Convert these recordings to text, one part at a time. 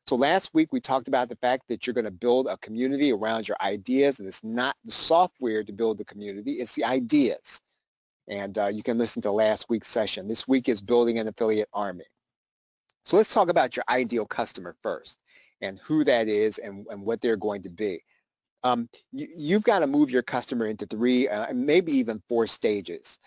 So last week we talked about the fact that you're going to build a community around your ideas, and it's not the software to build the community, it's the ideas. And you can listen to last week's session. This week is building an affiliate army. So let's talk about your ideal customer first and who that is and what they're going to be. You've got to move your customer into three, maybe even four stages.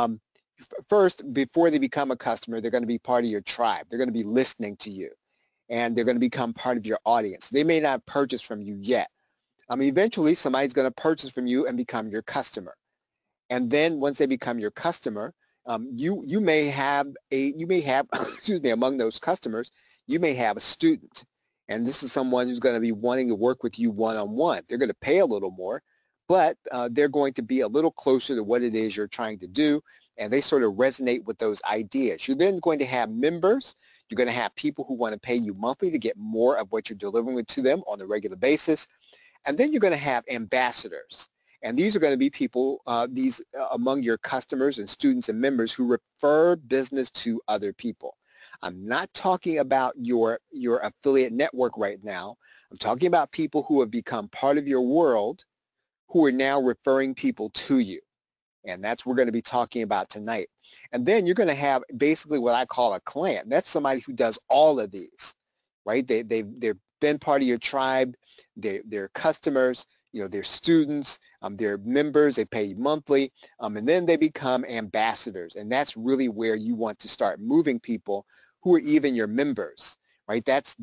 First, before they become a customer, they're going to be part of your tribe. They're going to be listening to you, and they're going to become part of your audience. They may not purchase from you yet. Eventually, somebody's going to purchase from you and become your customer. And then once they become your customer, you may have excuse me, among those customers, you may have a student. And this is someone who's going to be wanting to work with you one-on-one. They're going to pay a little more, but they're going to be a little closer to what it is you're trying to do, and they sort of resonate with those ideas. You're then going to have members. You're going to have people who want to pay you monthly to get more of what you're delivering to them on a regular basis. And then you're going to have ambassadors. And these are going to be people, among your customers and students and members who refer business to other people. I'm not talking about your affiliate network right now. I'm talking about people who have become part of your world who are now referring people to you. And that's what we're going to be talking about tonight. And then you're going to have basically what I call a clan. That's somebody who does all of these, right? They've been part of your tribe. They're customers. They're students, they're members, they pay you monthly, and then they become ambassadors. And that's really where you want to start moving people who are even your members, right? That's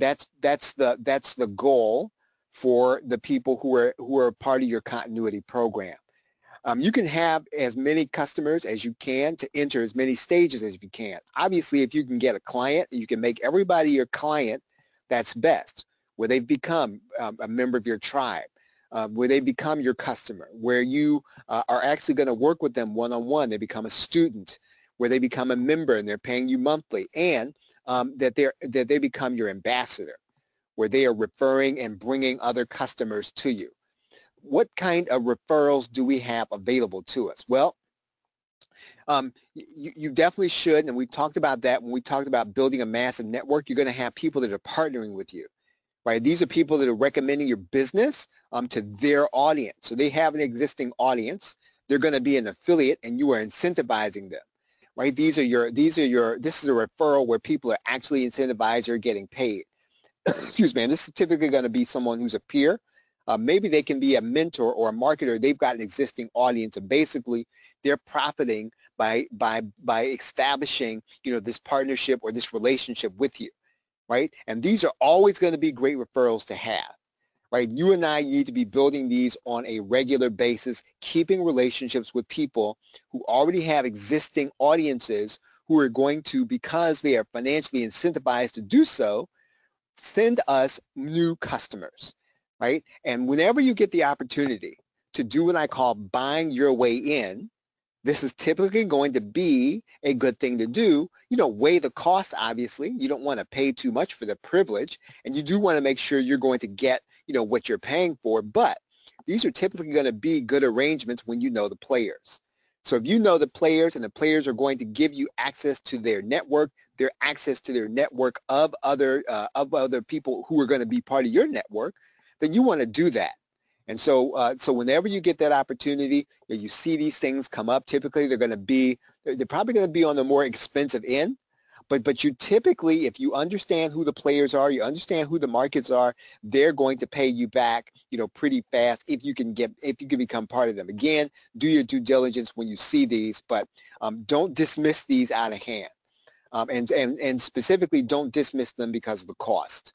the goal for the people who are part of your continuity program. You can have as many customers as you can to enter as many stages as you can. Obviously, if you can get a client, you can make everybody your client, that's best, where they've become a member of your tribe. Where they become your customer, where you are actually going to work with them one-on-one. They become a student, where they become a member and they're paying you monthly, and that they become your ambassador, where they are referring and bringing other customers to you. What kind of referrals do we have available to us? Well, you definitely should, and we talked about that when we talked about building a massive network. You're going to have people that are partnering with you. Right? These are people that are recommending your business to their audience. So they have an existing audience. They're going to be an affiliate, and you are incentivizing them. Right? This is a referral where people are actually incentivized or getting paid. Excuse me. And this is typically going to be someone who's a peer. Maybe they can be a mentor or a marketer. They've got an existing audience, and basically they're profiting by establishing this partnership or this relationship with you. Right? And these are always going to be great referrals to have, right? You and I need to be building these on a regular basis, keeping relationships with people who already have existing audiences who are going to, because they are financially incentivized to do so, send us new customers, right? And whenever you get the opportunity to do what I call buying your way in, this is typically going to be a good thing to do. Weigh the cost, obviously. You don't want to pay too much for the privilege, and you do want to make sure you're going to get, what you're paying for. But these are typically going to be good arrangements when you know the players. So if you know the players and the players are going to give you access to their network, their access to their network of other people who are going to be part of your network, then you want to do that. And so whenever you get that opportunity, you see these things come up. Typically, they're probably going to be on the more expensive end. But you typically, if you understand who the players are, you understand who the markets are, they're going to pay you back, pretty fast if you can become part of them. Again, do your due diligence when you see these, but don't dismiss these out of hand. And specifically, don't dismiss them because of the cost.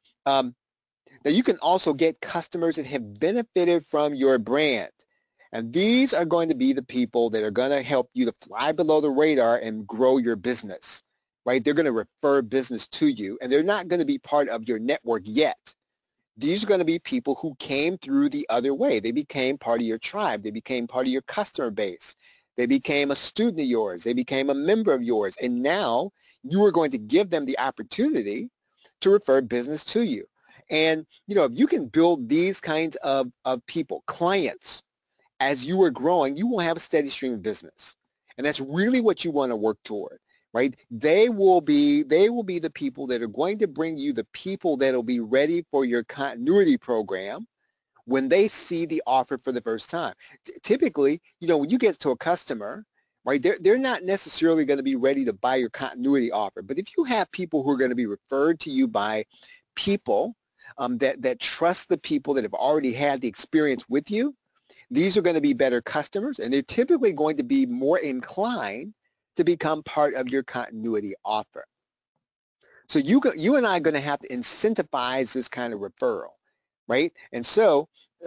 Now, you can also get customers that have benefited from your brand. And these are going to be the people that are going to help you to fly below the radar and grow your business, right? They're going to refer business to you, and they're not going to be part of your network yet. These are going to be people who came through the other way. They became part of your tribe. They became part of your customer base. They became a student of yours. They became a member of yours. And now you are going to give them the opportunity to refer business to you. And, if you can build these kinds of people, clients, as you are growing, you will have a steady stream of business. And that's really what you want to work toward. right? They will be the people that are going to bring you the people that will be ready for your continuity program when they see the offer for the first time. Typically, when you get to a customer, right, they're not necessarily going to be ready to buy your continuity offer. But if you have people who are going to be referred to you by people that trust the people that have already had the experience with you, these are going to be better customers, and they're typically going to be more inclined to become part of your continuity offer. So you and I are going to have to incentivize this kind of referral, right? And so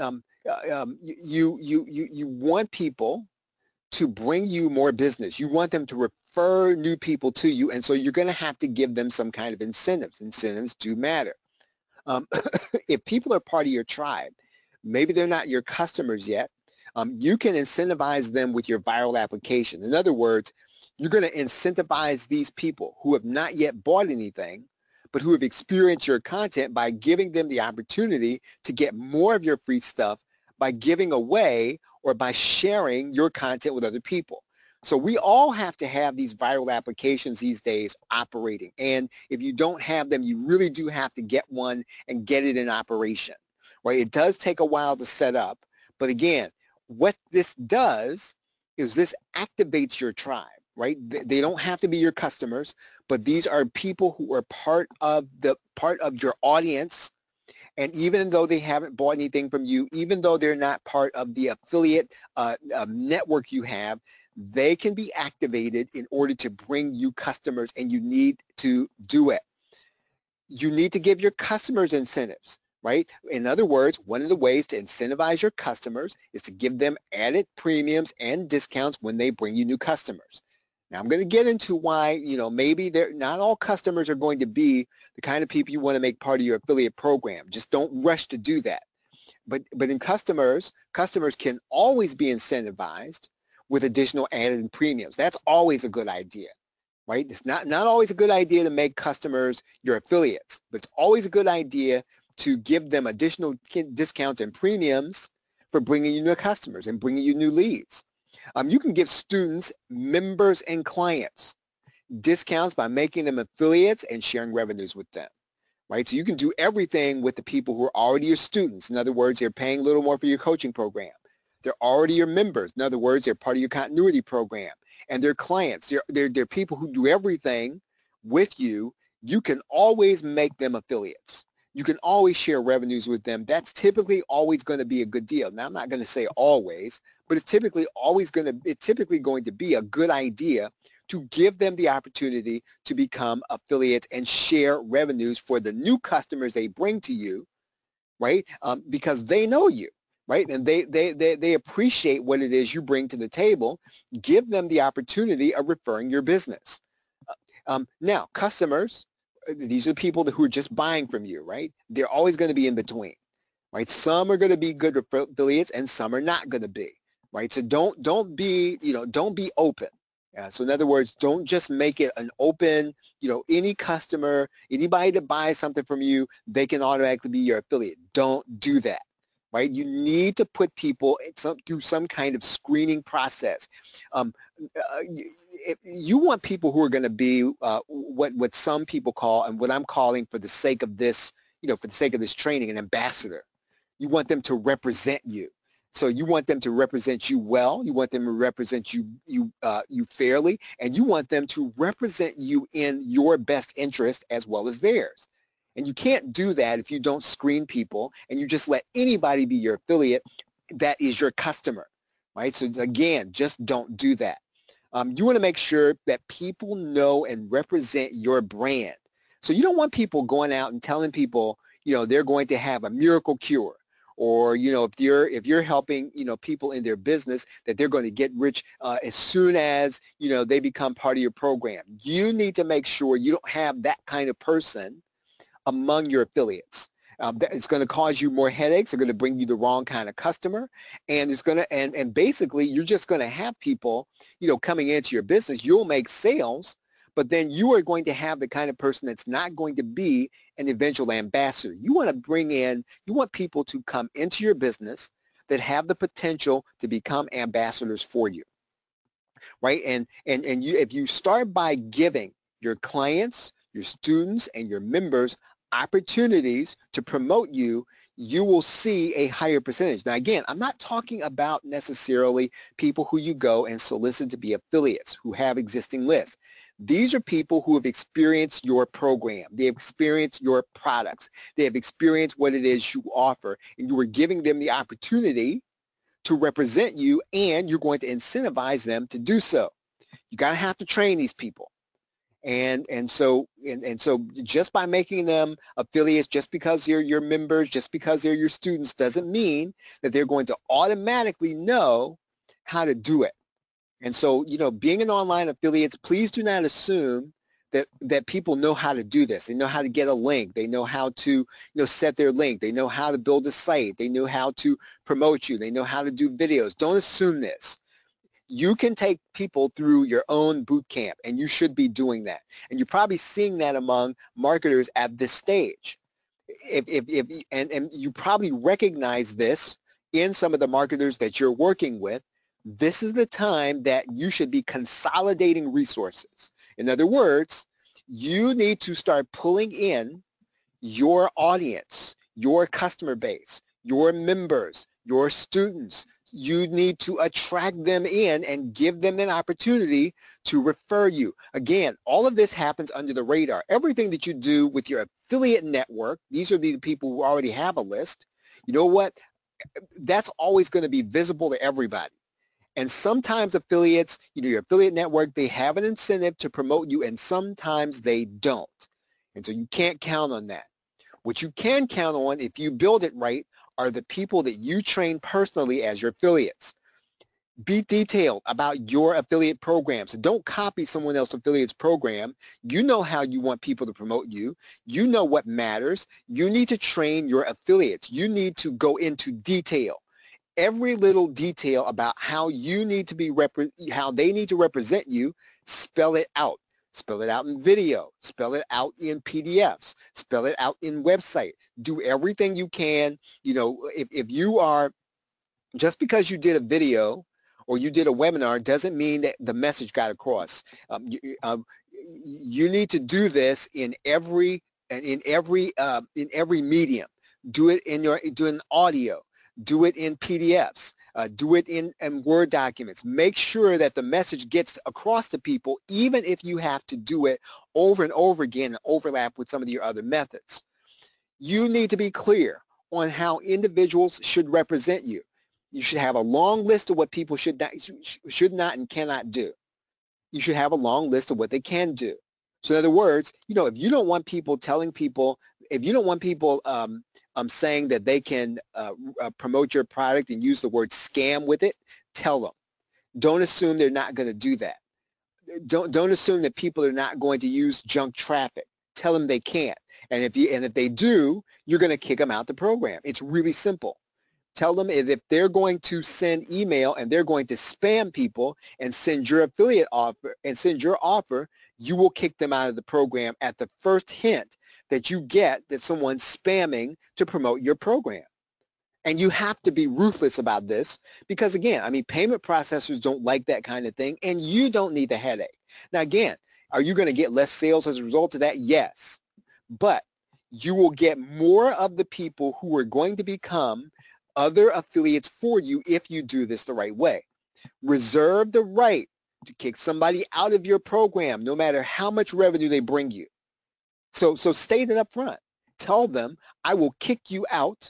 you want people to bring you more business. You want them to refer new people to you, and so you're going to have to give them some kind of incentives. Incentives do matter. If people are part of your tribe, maybe they're not your customers yet, you can incentivize them with your viral application. In other words, you're going to incentivize these people who have not yet bought anything, but who have experienced your content by giving them the opportunity to get more of your free stuff by giving away or by sharing your content with other people. So we all have to have these viral applications these days operating. And if you don't have them, you really do have to get one and get it in operation, right? It does take a while to set up. But again, what this does is this activates your tribe, right? They don't have to be your customers, but these are people who are part of your audience. And even though they haven't bought anything from you, even though they're not part of the affiliate network you have, they can be activated in order to bring you customers, and you need to do it. You need to give your customers incentives, right? In other words, one of the ways to incentivize your customers is to give them added premiums and discounts when they bring you new customers. Now, I'm going to get into why, maybe not all customers are going to be the kind of people you want to make part of your affiliate program. Just don't rush to do that. But in customers can always be incentivized with additional added premiums. That's always a good idea, right? It's not always a good idea to make customers your affiliates, but it's always a good idea to give them additional discounts and premiums for bringing you new customers and bringing you new leads. You can give students, members, and clients discounts by making them affiliates and sharing revenues with them, right? So you can do everything with the people who are already your students. In other words, they're paying a little more for your coaching program. They're already your members. In other words, they're part of your continuity program. And they're clients. They're people who do everything with you. You can always make them affiliates. You can always share revenues with them. That's typically always going to be a good deal. Now, I'm not going to say always, but it's typically going to be a good idea to give them the opportunity to become affiliates and share revenues for the new customers they bring to you, right? Because they know you, right? And they appreciate what it is you bring to the table. Give them the opportunity of referring your business. Now, customers, these are the people who are just buying from you, right? They're always going to be in between, right? Some are going to be good affiliates and some are not going to be, right? So don't be open. So in other words, don't just make it an open, any customer, anybody that buys something from you, they can automatically be your affiliate. Don't do that, right? You need to put people through some kind of screening process. You want people who are going to be what some people call, and what I'm calling for the sake of this, for the sake of this training, an ambassador. You want them to represent you. So you want them to represent you well. You want them to represent you fairly, and you want them to represent you in your best interest as well as theirs. And you can't do that if you don't screen people and you just let anybody be your affiliate that is your customer, right? So again, just don't do that. You want to make sure that people know and represent your brand. So you don't want people going out and telling people, they're going to have a miracle cure, or if you're helping people in their business, that they're going to get rich as soon as they become part of your program. You need to make sure you don't have that kind of person among your affiliates. It's going to cause you more headaches. They're going to bring you the wrong kind of customer, and it's going to and basically you're just going to have people coming into your business. You'll make sales, but then you are going to have the kind of person that's not going to be an eventual ambassador. You want people to come into your business that have the potential to become ambassadors for you. right? And you, if you start by giving your clients, your students, and your members opportunities to promote you, you will see a higher percentage. Now, again, I'm not talking about necessarily people who you go and solicit to be affiliates who have existing lists. These are people who have experienced your program. They have experienced your products. They have experienced what it is you offer, and you are giving them the opportunity to represent you, and you're going to incentivize them to do so. You got to have to train these people. And so just by making them affiliates, just because they're your members, just because they're your students, doesn't mean that they're going to automatically know how to do it. And so, being an online affiliate, please do not assume that people know how to do this. They know how to get a link. They know how to, set their link. They know how to build a site. They know how to promote you. They know how to do videos. Don't assume this. You can take people through your own boot camp, and you should be doing that. And you're probably seeing that among marketers at this stage. And you probably recognize this in some of the marketers that you're working with. This is the time that you should be consolidating resources. In other words, you need to start pulling in your audience, your customer base, your members, your students. You need to attract them in and give them an opportunity to refer you. Again, all of this happens under the radar. Everything that you do with your affiliate network, these are the people who already have a list. You know what? That's always going to be visible to everybody. And sometimes affiliates, your affiliate network, they have an incentive to promote you, and sometimes they don't. And so you can't count on that. What you can count on, if you build it right, are the people that you train personally as your affiliates. Be detailed about your affiliate programs. Don't copy someone else's affiliate's program. You know how you want people to promote you. You know what matters. You need to train your affiliates. You need to go into detail. Every little detail about how you need to be how they need to represent you, spell it out. Spell it out in video. Spell it out in PDFs. Spell it out in website. Do everything you can. If you are, just because you did a video or you did a webinar doesn't mean that the message got across. You need to do this in every medium. Do it in audio. Do it in PDFs. Do it in Word documents. Make sure that the message gets across to people, even if you have to do it over and over again and overlap with some of your other methods. You need to be clear on how individuals should represent you. You should have a long list of what people should not and cannot do. You should have a long list of what they can do. So in other words, if you don't want people telling people, if you don't want people saying that they can promote your product and use the word scam with it, tell them. Don't assume they're not going to do that. Don't assume that people are not going to use junk traffic. Tell them they can't. And if they do, you're going to kick them out the program. It's really simple. Tell them if they're going to send email and they're going to spam people and send your affiliate offer and send your offer, you will kick them out of the program at the first hint that you get that someone's spamming to promote your program. And you have to be ruthless about this because, again, payment processors don't like that kind of thing, and you don't need the headache. Now, again, are you going to get less sales as a result of that? Yes. But you will get more of the people who are going to become other affiliates for you if you do this the right way. Reserve the right to kick somebody out of your program no matter how much revenue they bring you. So state it up front. Tell them, I will kick you out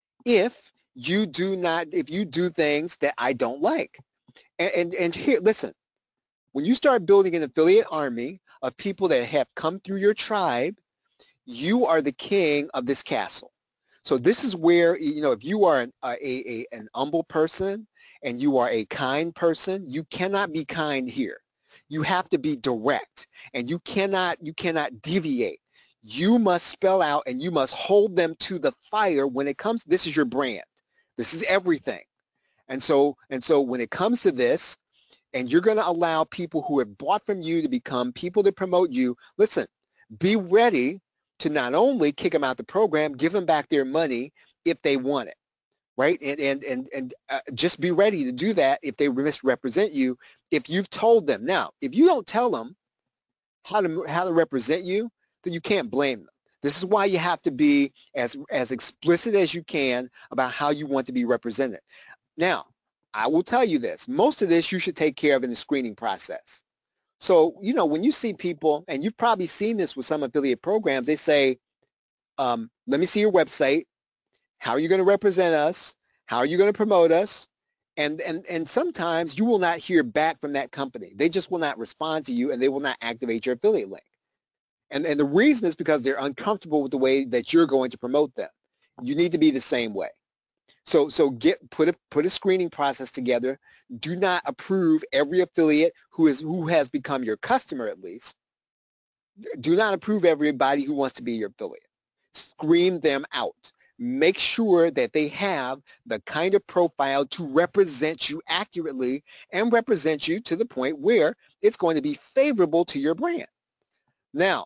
if you do things that I don't like. And here, listen, when you start building an affiliate army of people that have come through your tribe, you are the king of this castle. So this is where, if you are an humble person and you are a kind person, you cannot be kind here. You have to be direct, and you cannot deviate. You must spell out and you must hold them to the fire when it comes. This is your brand. This is everything. And so when it comes to this, and you're going to allow people who have bought from you to become people that promote you, listen, be ready to not only kick them out the program, give them back their money if they want it, right? And just be ready to do that if they misrepresent you, if you've told them. Now, if you don't tell them how to represent you, then you can't blame them. This is why you have to be as explicit as you can about how you want to be represented. Now, I will tell you this. Most of this you should take care of in the screening process. So, you know, when you see people, and you've probably seen this with some affiliate programs, they say, let me see your website. How are you going to represent us? How are you going to promote us? And sometimes you will not hear back from that company. They just will not respond to you, and they will not activate your affiliate link. And the reason is because they're uncomfortable with the way that you're going to promote them. You need to be the same way. So put a screening process together. Do not approve every affiliate who has become your customer, at least. Do not approve everybody who wants to be your affiliate. Screen them out. Make sure that they have the kind of profile to represent you accurately and represent you to the point where it's going to be favorable to your brand. Now,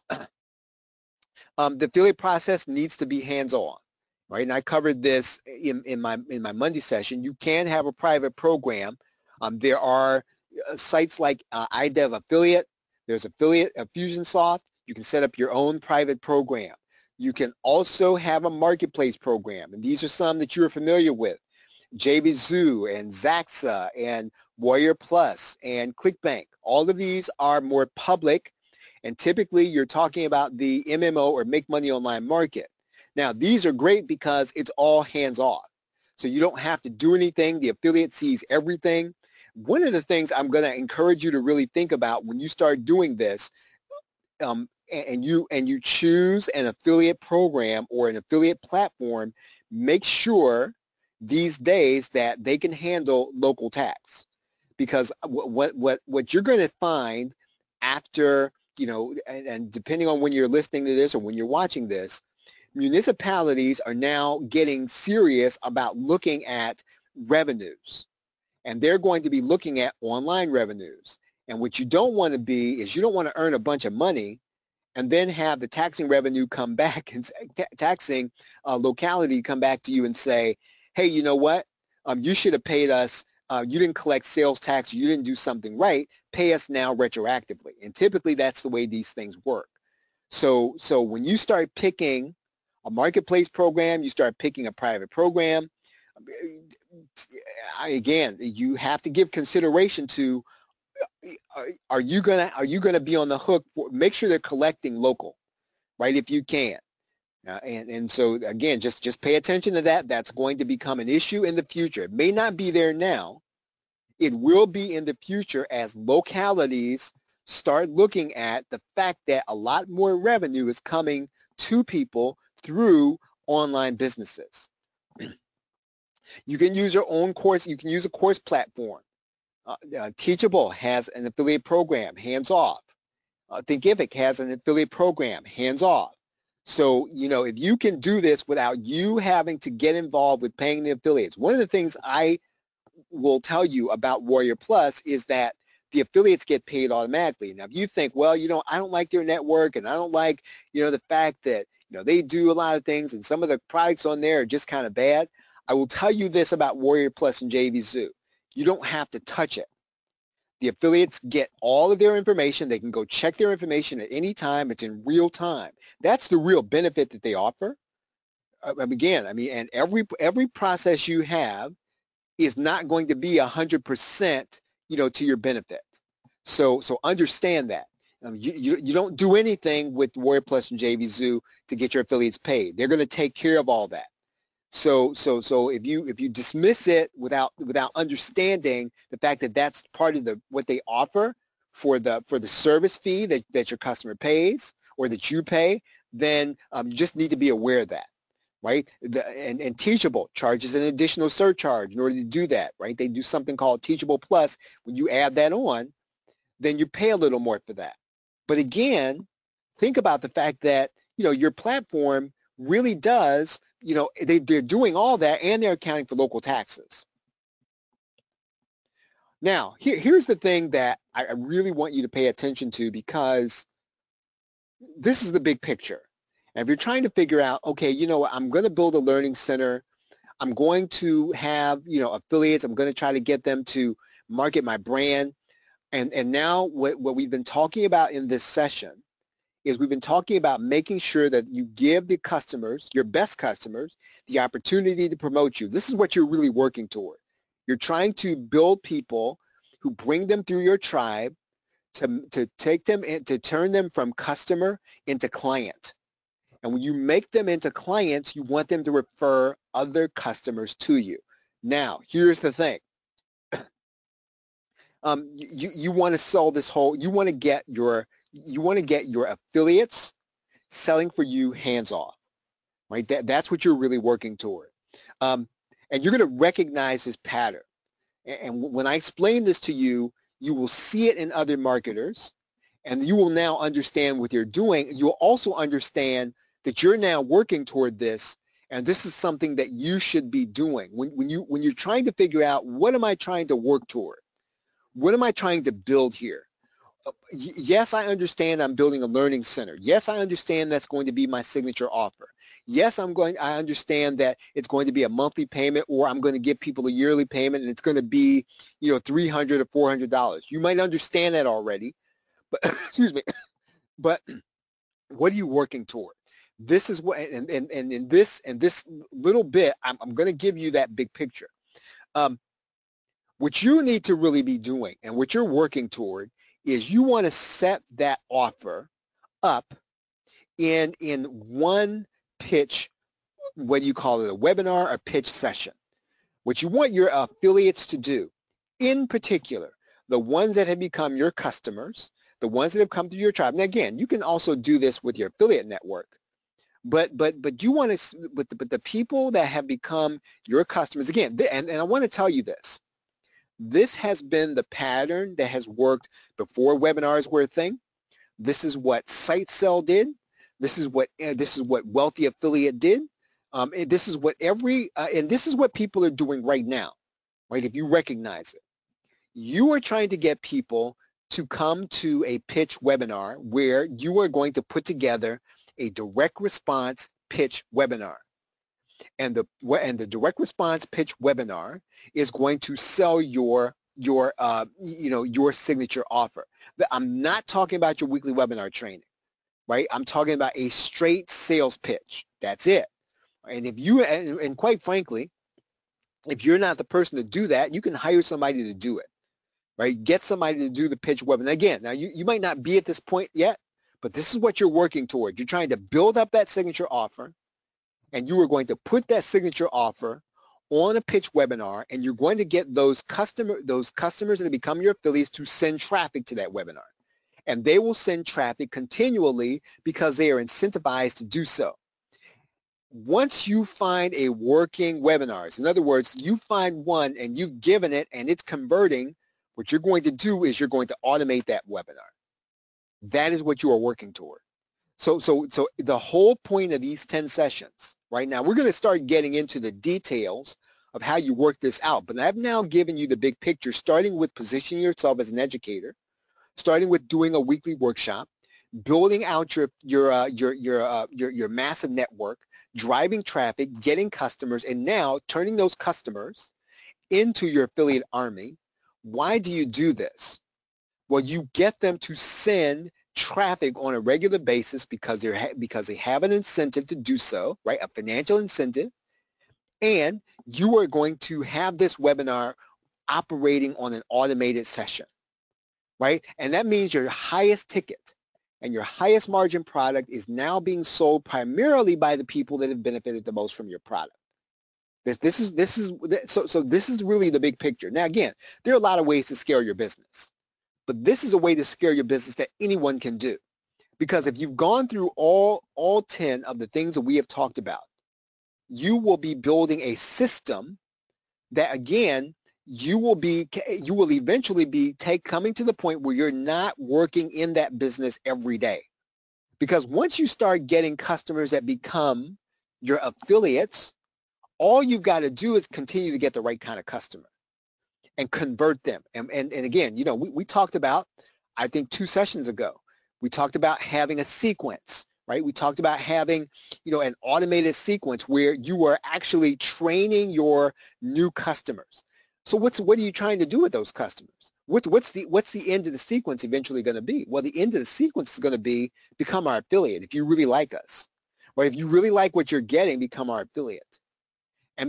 the affiliate process needs to be hands-on, right? And I covered this in my Monday session. You can have a private program. There are sites like iDev Affiliate. There's Affiliate Fusionsoft. You can set up your own private program. You can also have a marketplace program, and these are some that you're familiar with. JVZoo and Zaxa and Warrior Plus and ClickBank. All of these are more public, and typically you're talking about the MMO or Make Money Online market. Now, these are great because it's all hands-off. So you don't have to do anything. The affiliate sees everything. One of the things I'm going to encourage you to really think about when you start doing this, and you choose an affiliate program or an affiliate platform, make sure these days that they can handle local tax. Because what you're going to find after, you know, and depending on when you're listening to this or when you're watching this, municipalities are now getting serious about looking at revenues. And they're going to be looking at online revenues. And what you don't want to be is you don't want to earn a bunch of money and then have the taxing revenue come back and taxing locality come back to you and say, hey, you know what? You should have paid us. You didn't collect sales tax. You didn't do something right. Pay us now retroactively. And typically that's the way these things work. So when you start picking a marketplace program, you start picking a private program, again, you have to give consideration to, are you gonna be on the hook for, make sure they're collecting local, right, if you can. And so again, just pay attention to that. That's going to become an issue in the future. It may not be there now. It will be in the future as localities start looking at the fact that a lot more revenue is coming to people through online businesses. You can use your own course. You can use a course platform. Teachable has an affiliate program, hands-off. Thinkific has an affiliate program, hands-off. So, you know, if you can do this without you having to get involved with paying the affiliates, one of the things I will tell you about Warrior Plus is that the affiliates get paid automatically. Now, if you think, well, you know, I don't like their network and I don't like, you know, the fact that, you know, they do a lot of things and some of the products on there are just kind of bad, I will tell you this about Warrior Plus and JVZoo. You don't have to touch it. The affiliates get all of their information. They can go check their information at any time. It's in real time. That's the real benefit that they offer. Again, I mean, and every process you have is not going to be 100%, you know, to your benefit. So understand that. You don't do anything with Warrior Plus and JVZoo to get your affiliates paid. They're going to take care of all that. So if you dismiss it without understanding the fact that that's part of what they offer for the service fee that your customer pays or that you pay, then you just need to be aware of that, right? And Teachable charges an additional surcharge in order to do that, right? They do something called Teachable Plus. When you add that on, then you pay a little more for that. But again, think about the fact that, you know, your platform really does, you know, they're doing all that and they're accounting for local taxes. Now, here's the thing that I really want you to pay attention to, because this is the big picture. And if you're trying to figure out, okay, you know what, I'm going to build a learning center. I'm going to have, affiliates. I'm going to try to get them to market my brand. And now what we've been talking about in this session is we've been talking about making sure that you give the customers, your best customers, the opportunity to promote you. This is what you're really working toward. You're trying to build people who bring them through your tribe to take them in, to turn them from customer into client. And when you make them into clients, you want them to refer other customers to you. Now, here's the thing. You want to sell this whole, you want to get your affiliates selling for you hands off, right? That's what you're really working toward. And you're going to recognize this pattern. And when I explain this to you, you will see it in other marketers, and you will now understand what you're doing. You'll also understand that you're now working toward this, and this is something that you should be doing. When you're trying to figure out, what am I trying to work toward? What am I trying to build here? Yes, I understand I'm building a learning center. Yes, I understand that's going to be my signature offer. Yes, I understand that it's going to be a monthly payment, or I'm going to give people a yearly payment and it's going to be, $300 or $400. You might understand that already, but excuse me. But what are you working toward? This is what, and in this little bit, I'm going to give you that big picture. What you need to really be doing and what you're working toward is you want to set that offer up in one pitch, whether you call it a webinar or pitch session. What you want your affiliates to do, in particular, the ones that have become your customers, the ones that have come through your tribe. Now, again, you can also do this with your affiliate network, but you want to, but the people that have become your customers, again, and I want to tell you this. This has been the pattern that has worked before webinars were a thing. This is what SiteSell did. This is what Wealthy Affiliate did. And this is what and this is what people are doing right now, right? If you recognize it, you are trying to get people to come to a pitch webinar where you are going to put together a direct response pitch webinar. And the direct response pitch webinar is going to sell your signature offer. I'm not talking about your weekly webinar training, right? I'm talking about a straight sales pitch. That's it. And if you, and quite frankly, if you're not the person to do that, you can hire somebody to do it, right? Get somebody to do the pitch webinar. Again, now you might not be at this point yet, but this is what you're working toward. You're trying to build up that signature offer, and you are going to put that signature offer on a pitch webinar, and you're going to get those customers that become your affiliates to send traffic to that webinar. And they will send traffic continually because they are incentivized to do so. Once you find a working webinar, in other words, you find one and you've given it and it's converting, what you're going to do is you're going to automate that webinar. That is what you are working toward. So the whole point of these 10 sessions, right now, we're going to start getting into the details of how you work this out. But I've now given you the big picture, starting with positioning yourself as an educator, starting with doing a weekly workshop, building out your massive network, driving traffic, getting customers, and now turning those customers into your affiliate army. Why do you do this? Well, you get them to send traffic on a regular basis because they have an incentive to do so, right? A financial incentive. And you are going to have this webinar operating on an automated session, right? And that means your highest ticket and your highest margin product is now being sold primarily by the people that have benefited the most from your product. This is really the big picture. Now, again, there are a lot of ways to scale your business. But this is a way to scale your business that anyone can do. Because if you've gone through all 10 of the things that we have talked about, you will be building a system that, again, you will eventually be coming to the point where you're not working in that business every day. Because once you start getting customers that become your affiliates, all you've got to do is continue to get the right kind of customer and convert them. And again, we talked about, I think 2 sessions ago, we talked about having a sequence, right? We talked about having, an automated sequence where you are actually training your new customers. So what are you trying to do with those customers? What's the end of the sequence eventually going to be? Well, the end of the sequence is going to be become our affiliate if you really like us. Or if you really like what you're getting, become our affiliate. And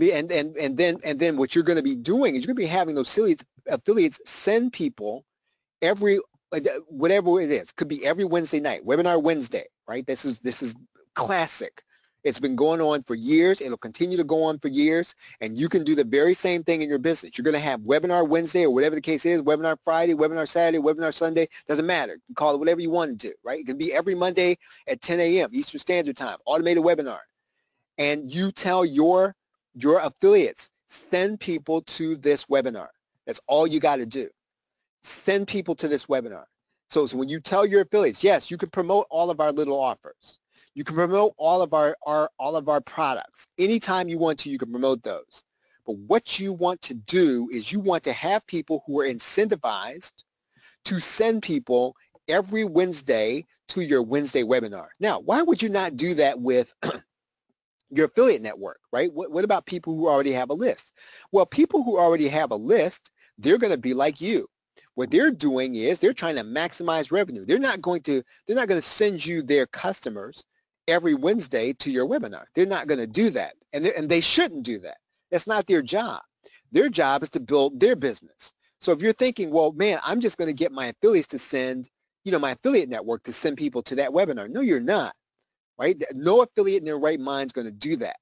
then what you're going to be doing is you're going to be having those affiliates send people every, whatever it is. Could be every Wednesday night, Webinar Wednesday, right? This is classic. It's been going on for years. It'll continue to go on for years. And you can do the very same thing in your business. You're going to have Webinar Wednesday or whatever the case is, Webinar Friday, Webinar Saturday, Webinar Sunday. Doesn't matter. You can call it whatever you want to do, right? It can be every Monday at 10 a.m. Eastern Standard Time, automated webinar. And you tell your affiliates, send people to this webinar. That's all you got to do. Send people to this webinar. So when you tell your affiliates, yes, you can promote all of our little offers. You can promote all of our products. Anytime you want to, you can promote those. But what you want to do is you want to have people who are incentivized to send people every Wednesday to your Wednesday webinar. Now, why would you not do that with your affiliate network, right? What about people who already have a list? Well, people who already have a list, they're going to be like you. What they're doing is they're trying to maximize revenue. They're not going to send you their customers every Wednesday to your webinar. They're not going to do that. And they shouldn't do that. That's not their job. Their job is to build their business. So if you're thinking, well, man, I'm just going to get my affiliates to send, my affiliate network to send people to that webinar. No, you're not, right? No affiliate in their right mind is going to do that.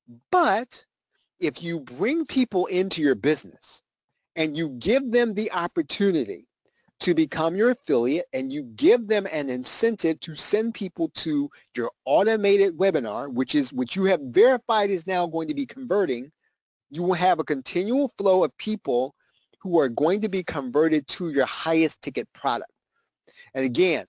But if you bring people into your business and you give them the opportunity to become your affiliate and you give them an incentive to send people to your automated webinar, which you have verified is now going to be converting, you will have a continual flow of people who are going to be converted to your highest ticket product. And again,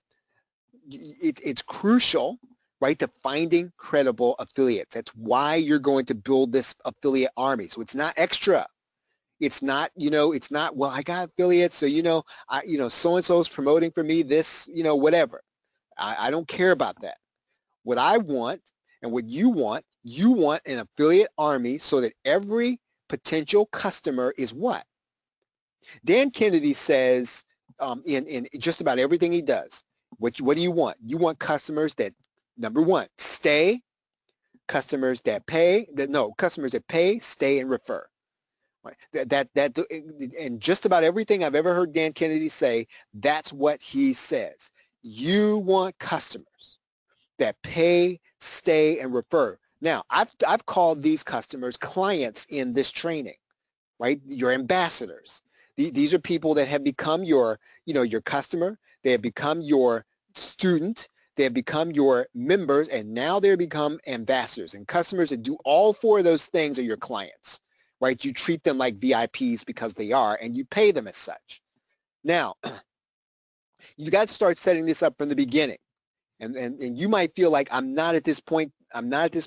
it's crucial, right, to finding credible affiliates. That's why you're going to build this affiliate army. So it's not extra. It's not, well, I got affiliates, so, so-and-so is promoting for me this, whatever. I don't care about that. What I want and what you want an affiliate army so that every potential customer is what? Dan Kennedy says in just about everything he does, what do you want? You want customers that, number one, stay, customers that pay, stay, and refer. Right. That and just about everything I've ever heard Dan Kennedy say, that's what he says. You want customers that pay, stay, and refer. Now, I've called these customers clients in this training, right? Your ambassadors. These are people that have become your customer. They have become your student. They have become your members, and now they've become ambassadors. And customers that do all four of those things are your clients. Right? You treat them like VIPs because they are, and you pay them as such. Now, you got to start setting this up from the beginning. And you might feel like I'm not at this point. This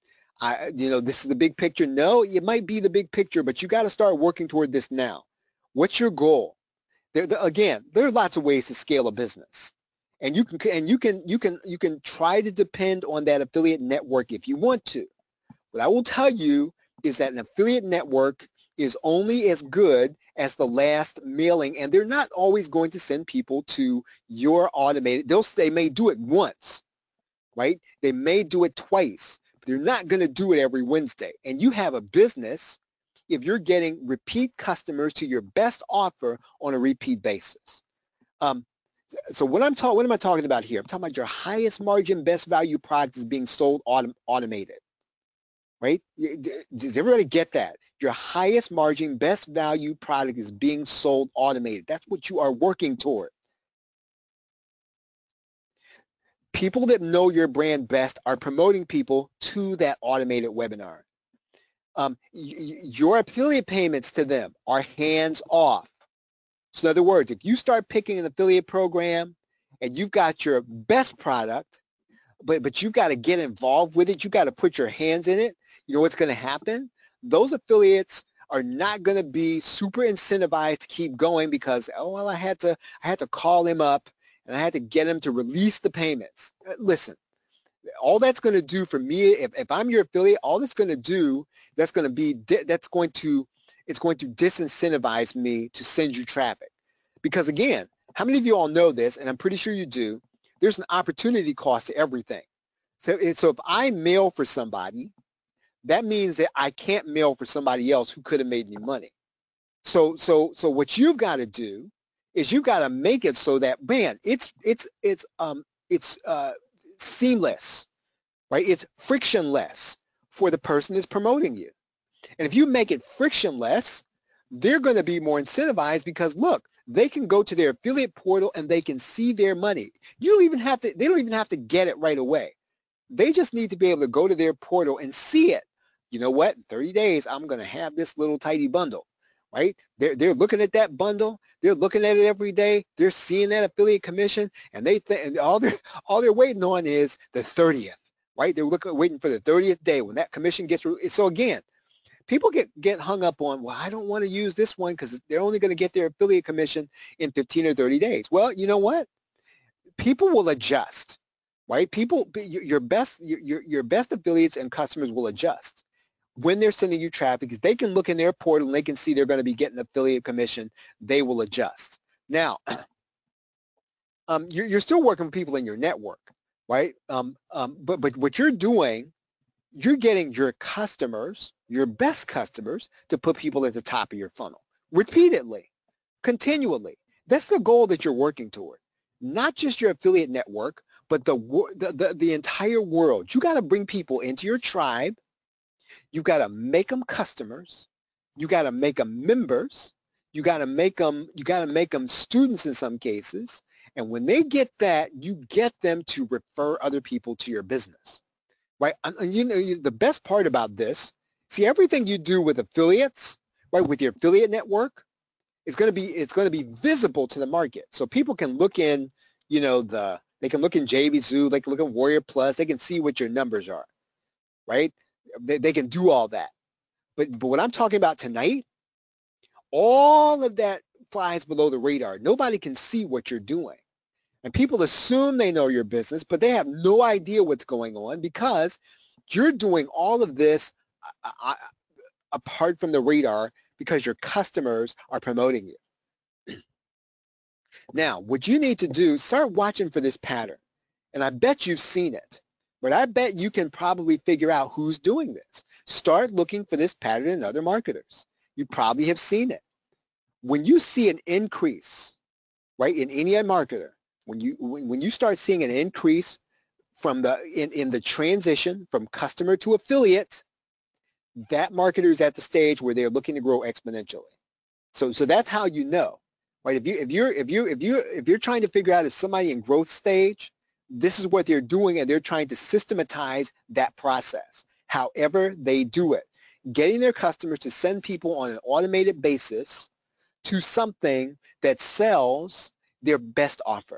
is the big picture. No, it might be the big picture, but you got to start working toward this now. What's your goal? Again, there are lots of ways to scale a business. And you can try to depend on that affiliate network if you want to. What I will tell you is that an affiliate network is only as good as the last mailing, and they're not always going to send people to your automated. They may do it once, right? They may do it twice, but they're not going to do it every Wednesday. And you have a business if you're getting repeat customers to your best offer on a repeat basis. So what am I talking about here? I'm talking about your highest margin, best value product is being sold automated. Right? Does everybody get that? Your highest margin, best value product is being sold automated. That's what you are working toward. People that know your brand best are promoting people to that automated webinar. Your affiliate payments to them are hands off. So in other words, if you start picking an affiliate program and you've got your best product, but you've got to get involved with it, you've got to put your hands in it, you know what's going to happen? Those affiliates are not going to be super incentivized to keep going because, oh, well, I had to call him up and I had to get him to release the payments. Listen, All that's going to do for me, if I'm your affiliate, all it's going to do, it's going to disincentivize me to send you traffic. Because again, how many of you all know this, and I'm pretty sure you do, there's an opportunity cost to everything. So if I mail for somebody, that means that I can't mail for somebody else who could have made me money. So what you've got to do is you've got to make it so that, man, it's seamless, right? It's frictionless for the person that's promoting you. And if you make it frictionless, they're going to be more incentivized because, look, they can go to their affiliate portal and they can see their money. They don't even have to get it right away. They just need to be able to go to their portal and see it. You know what? In 30 days, I'm going to have this little tiny bundle, right? They're looking at that bundle. They're looking at it every day. They're seeing that affiliate commission, and and all they're waiting on is the 30th, right? They're waiting for the 30th day when that commission gets. So again, people get hung up on, well, I don't want to use this one because they're only going to get their affiliate commission in 15 or 30 days. Well, you know what? People will adjust, right? Your best affiliates and customers will adjust when they're sending you traffic, because they can look in their portal and they can see they're going to be getting affiliate commission. They will adjust. Now, you're still working with people in your network, right? But what you're doing, you're getting your customers, your best customers, to put people at the top of your funnel repeatedly, continually. That's the goal that you're working toward. Not just your affiliate network, but the entire world. You got to bring people into your tribe. You got to make them customers. You got to make them members. You got to make them students in some cases. And when they get that, you get them to refer other people to your business. Right? And the best part about this, see, everything you do with affiliates, right, with your affiliate network, it's going to be visible to the market. So people can look in, they can look in JVZoo, they can look in Warrior Plus, they can see what your numbers are, right? They can do all that. But what I'm talking about tonight, all of that flies below the radar. Nobody can see what you're doing. And people assume they know your business, but they have no idea what's going on because you're doing all of this apart from the radar because your customers are promoting you. Now, what you need to do, start watching for this pattern. And I bet you've seen it, but I bet you can probably figure out who's doing this. Start looking for this pattern in other marketers. You probably have seen it. When you see an increase, right, in any marketer, when you start seeing an increase from in the transition from customer to affiliate, that marketer is at the stage where they're looking to grow exponentially. So that's how you know, right? If you're trying to figure out, is somebody in growth stage, this is what they're doing, and they're trying to systematize that process. However they do it, getting their customers to send people on an automated basis to something that sells their best offer.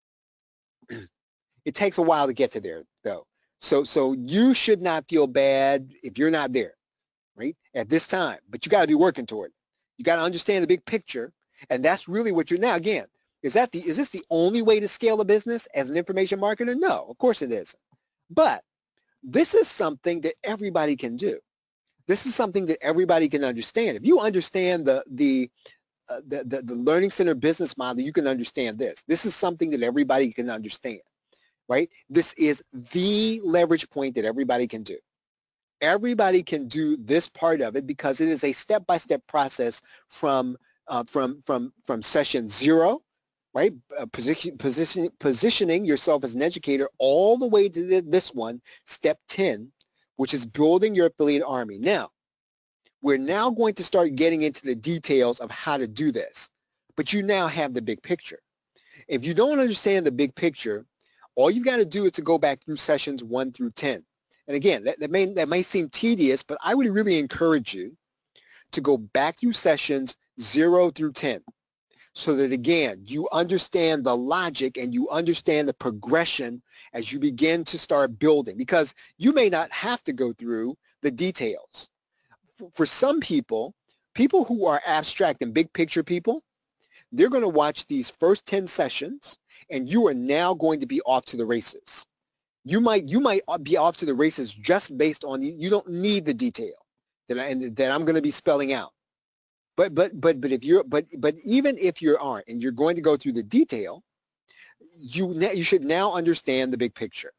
It takes a while to get to there, though. So you should not feel bad if you're not there, right, at this time. But you got to be working toward it. You got to understand the big picture, and that's really what you're now. Again, is this the only way to scale a business as an information marketer? No, of course it isn't. But this is something that everybody can do. This is something that everybody can understand. If you understand the Learning Center business model, you can understand this. This is something that everybody can understand, right? This is the leverage point that everybody can do. Everybody can do this part of it because it is a step-by-step process from session 0, right? Positioning yourself as an educator all the way to this one, step 10, which is building your affiliate army. Now, we're now going to start getting into the details of how to do this, but you now have the big picture. If you don't understand the big picture, all you've got to do is to go back through sessions 1 through 10. And again, that may seem tedious, but I would really encourage you to go back through sessions 0 through 10 so that, again, you understand the logic and you understand the progression as you begin to start building, because you may not have to go through the details. For some people who are abstract and big picture people, they're going to watch these first 10 sessions and you are now going to be off to the races. You might be off to the races just based on you don't need the detail that I'm going to be spelling out. But even if you aren't and you're going to go through the detail, you should now understand the big picture.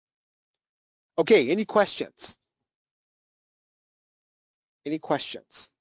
Okay, any questions? Any questions?